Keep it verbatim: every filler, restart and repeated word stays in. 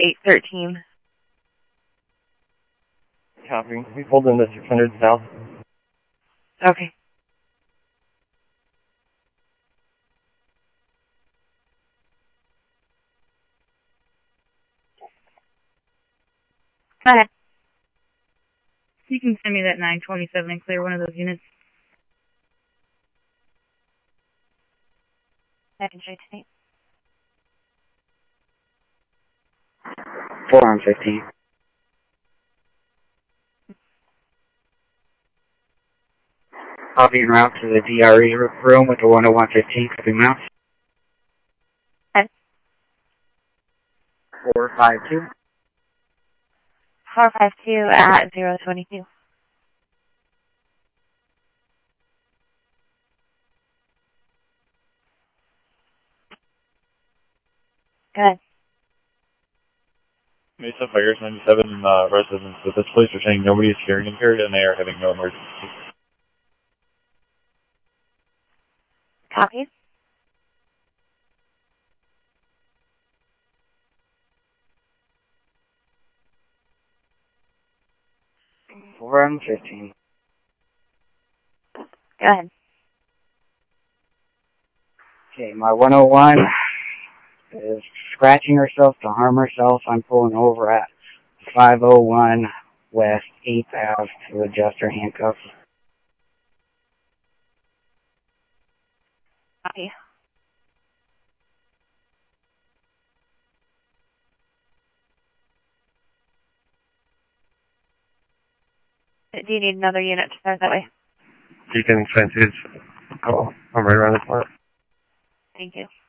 eight thirteen. Copy. We pulled into six hundred south. Okay. Go ahead. You can send me that nine twenty-seven and clear one of those units. Second straight to eight. four on fifteen. I'll be en route to the D R E room with the one oh one fifteen. Copy mouse. Okay. four five two. four five two at zero twenty-two. Good. Mesa Fires ninety-seven uh, residents at this place are saying nobody is hearing impaired and they are having no emergency. Copy. four on fifteen. Go ahead. Okay, my one oh one is scratching herself to harm herself. I'm pulling over at five oh one West eighth Avenue to adjust her handcuffs. Copy. Do you need another unit to start that way? You can send his call. I'm right around the corner. Thank you.